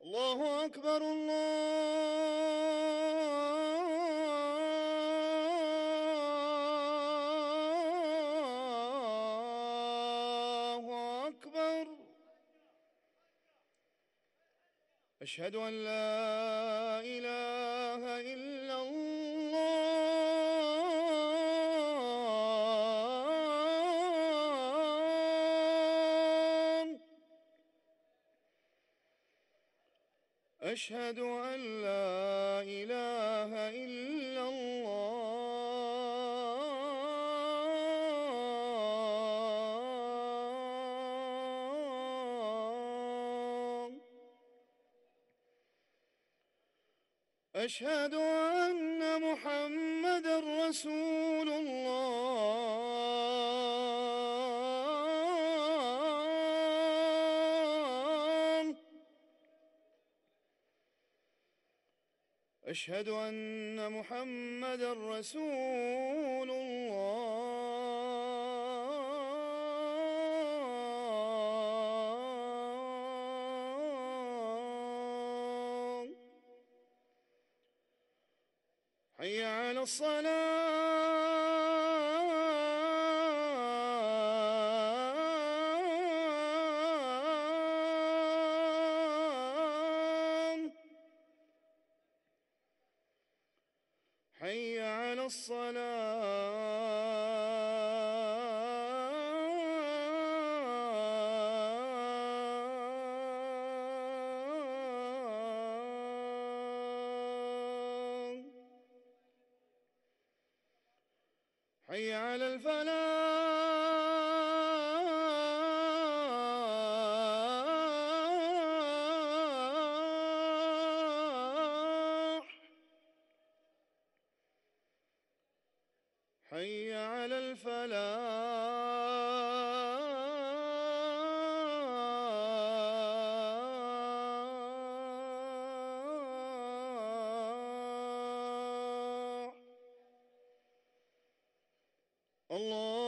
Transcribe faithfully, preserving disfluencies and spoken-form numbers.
الله أكبر الله أكبر. أشهد أن لا إله إلا الله. أشهد أن لا إله إلا الله. أشهد أن محمدًا رسول الله. أشهد أن محمدًا رسول الله. حي على الصلاة. حي على الصلاة. حي على الفلاح. حي على الفلاح. الله